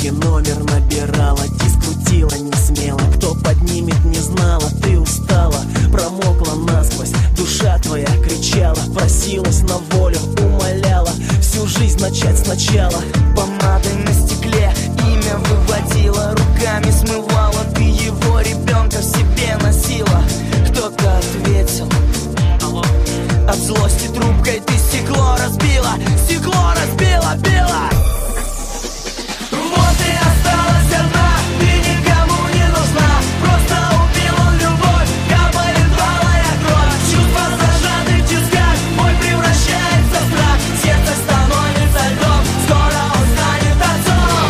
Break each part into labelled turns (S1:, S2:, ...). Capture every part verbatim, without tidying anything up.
S1: трубке номер набирала, диск крутила не смело. Кто поднимет, не знала, ты устала, промокла насквозь. Душа твоя кричала, просилась на волю, умоляла всю жизнь начать сначала.
S2: Помадой на стекле имя выводила, руками смывала, ты его ребенка в себе носила. Кто-то ответил: алло. От злости трубкой ты стекло разбила, стекло разбила, била. Вот и осталась одна, ты никому не нужна. Просто убил он любовь, капает алая кровь. Чувства зажаты в тисках, боль превращается в страх. Сердце становится льдом, скоро он станет отцом.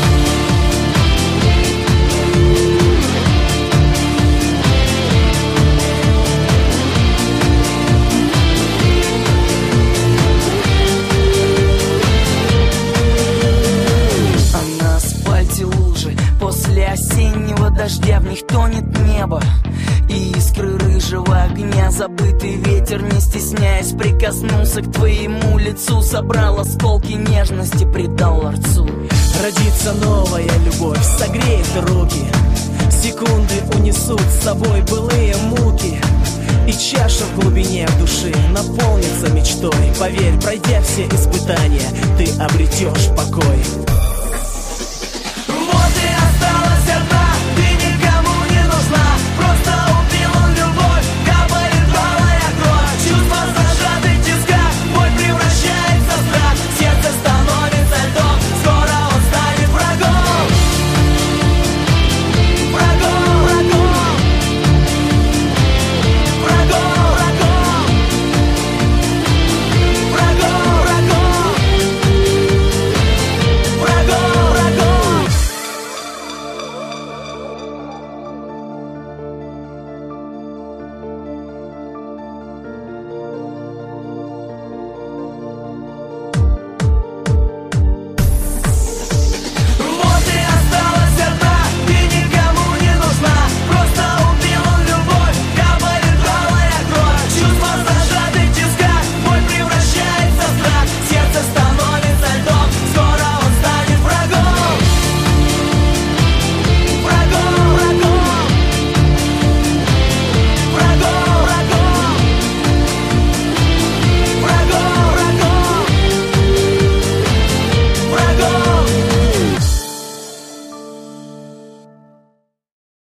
S2: А на асфальте лужи, после осеннего дождя в них тонет небо. И искры рыжего огня, забытый ветер, не стесняясь, прикоснулся к твоему лицу. Собрал осколки нежности, придал ларцу.
S1: Родится новая любовь, согреет руки, секунды унесут с собой былые муки. И чаша в глубине души наполнится мечтой. Поверь, пройдя все испытания, ты обретешь покой.